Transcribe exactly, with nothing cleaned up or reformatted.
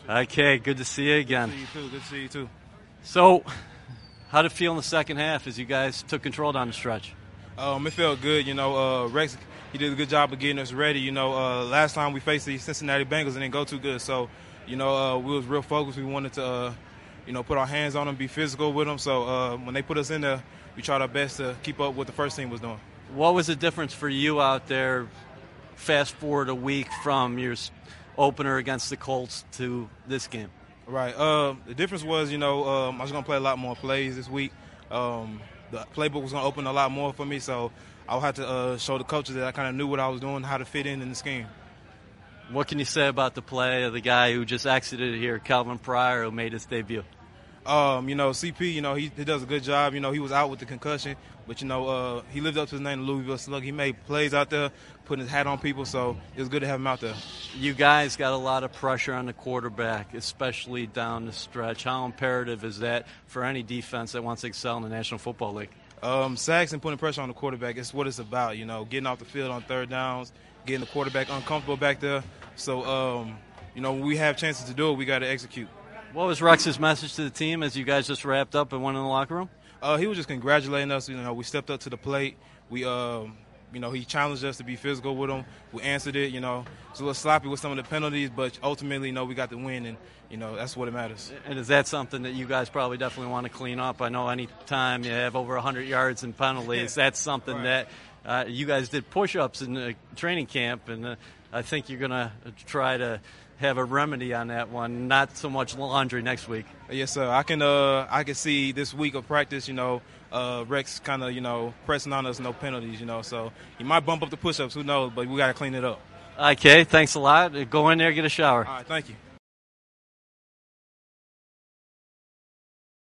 Okay, good to see you again. Good to see you too. Good to see you too. So, how did it feel in the second half as you guys took control down the stretch? Um, it felt good. You know, uh, Rex, he did a good job of getting us ready. You know, uh, last time we faced the Cincinnati Bengals and didn't go too good. So, you know, uh, we was real focused. We wanted to, uh, you know, put our hands on them, be physical with them. So uh, when they put us in there, we tried our best to keep up with what the first team was doing. What was the difference for you out there, fast forward a week from your opener against the Colts to this game? Right. Uh, the difference was, you know, um, I was going to play a lot more plays this week. Um, the playbook was going to open a lot more for me, so I would have to uh, show the coaches that I kind of knew what I was doing, how to fit in in the scheme. What can you say about the play of the guy who just exited here, Calvin Pryor, who made his debut? Um, you know, C P, you know, he, he does a good job. You know, he was out with the concussion, but, you know, uh, he lived up to his name, the Louisville Slug. He made plays out there, putting his hat on people, so it was good to have him out there. You guys got a lot of pressure on the quarterback, especially down the stretch. How imperative is that for any defense that wants to excel in the National Football League? Um, sacks and putting pressure on the quarterback is what it's about, you know, getting off the field on third downs, getting the quarterback uncomfortable back there. So, um, you know, when we have chances to do it, we got to execute. What was Rex's message to the team as you guys just wrapped up and went in the locker room? Uh, he was just congratulating us. You know, we stepped up to the plate. We, um, you know, he challenged us to be physical with him. We answered it. You know, it's a little sloppy with some of the penalties, but ultimately, you know, we got the win, and you know, that's what it matters. And is that something that you guys probably definitely want to clean up? I know any time you have over one hundred yards in penalties, that's something right. that uh, you guys did push-ups in the training camp, and uh, I think you're going to try to have a remedy on that one, not so much laundry next week. Yes, sir. I can uh, I can see this week of practice, you know, uh, Rex kind of, you know, pressing on us, no penalties, you know. So he might bump up the push-ups, who knows, but we got to clean it up. Okay, thanks a lot. Go in there, get a shower. All right, thank you.